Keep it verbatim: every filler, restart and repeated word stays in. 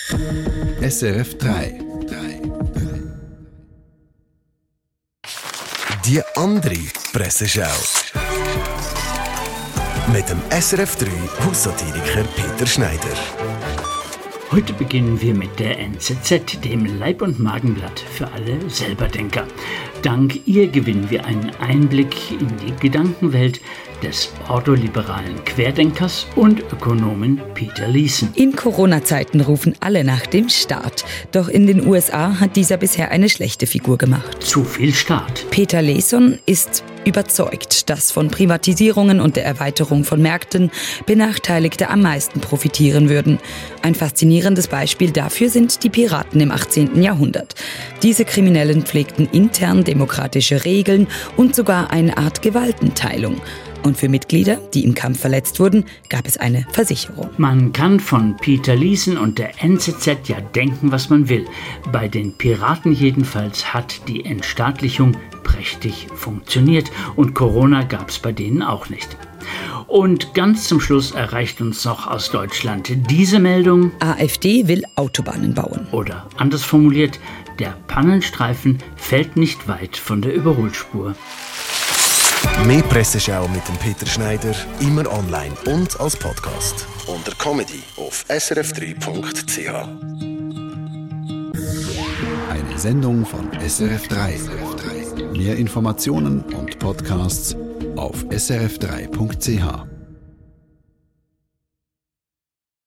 S R F drei. Die andere Presseschau. Mit dem S R F drei Haussatiriker Peter Schneider. Heute beginnen wir mit der N Z Z, dem Leib- und Magenblatt für alle Selberdenker. Dank ihr gewinnen wir einen Einblick in die Gedankenwelt des ordoliberalen Querdenkers und Ökonomen Peter Leeson. In Corona-Zeiten rufen alle nach dem Staat. Doch in den U S A hat dieser bisher eine schlechte Figur gemacht. Zu viel Staat. Peter Leeson ist überzeugt, dass von Privatisierungen und der Erweiterung von Märkten Benachteiligte am meisten profitieren würden. Ein faszinierendes Beispiel dafür sind die Piraten im achtzehnten Jahrhundert. Diese Kriminellen pflegten intern demokratische Regeln und sogar eine Art Gewaltenteilung. Und für Mitglieder, die im Kampf verletzt wurden, gab es eine Versicherung. Man kann von Peter Leeson und der N Z Z ja denken, was man will. Bei den Piraten jedenfalls hat die Entstaatlichung prächtig funktioniert und Corona gab es bei denen auch nicht. Und ganz zum Schluss erreicht uns noch aus Deutschland diese Meldung. AfD will Autobahnen bauen. Oder anders formuliert, der Pannenstreifen fällt nicht weit von der Überholspur. Mehr Presseschau mit dem Peter Schneider, immer online und als Podcast. Unter Comedy auf s r f drei punkt c h. Eine Sendung von S R F drei. Mehr Informationen und Podcasts auf s r f drei punkt c h.